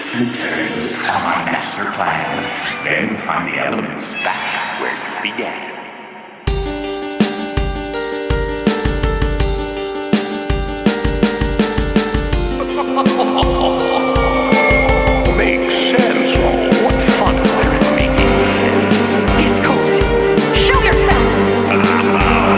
twists and turns of my master plan. Then find the elements back where you began. Makes sense. Oh, what fun is there in making sense? Discord, show yourself!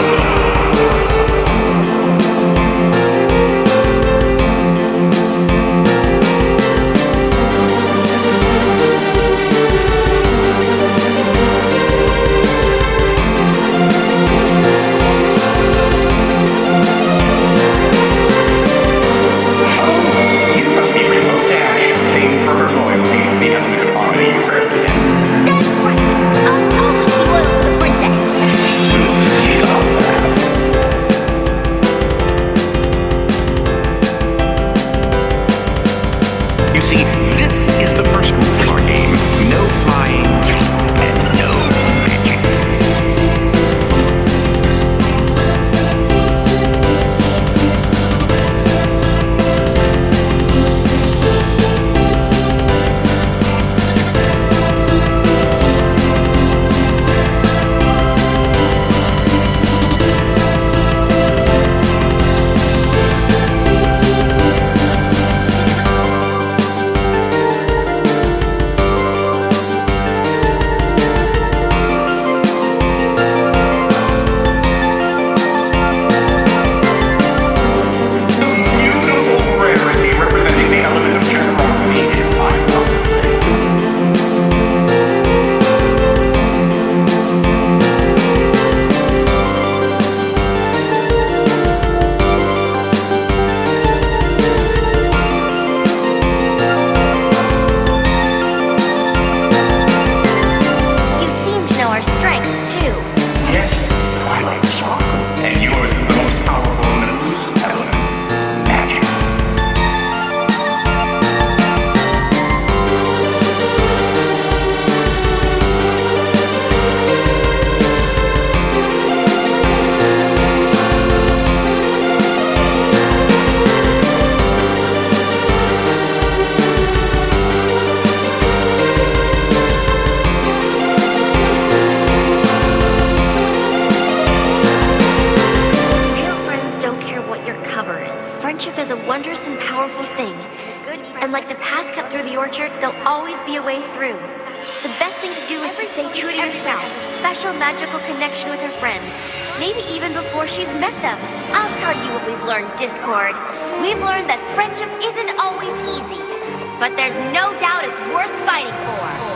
Friendship is a wondrous and powerful thing. And like the path cut through the orchard, there'll always be a way through. The best thing to do is to stay true to yourself. Special magical connection with her friends. Maybe even before she's met them. I'll tell you what we've learned, Discord. We've learned that friendship isn't always easy. But there's no doubt it's worth fighting for.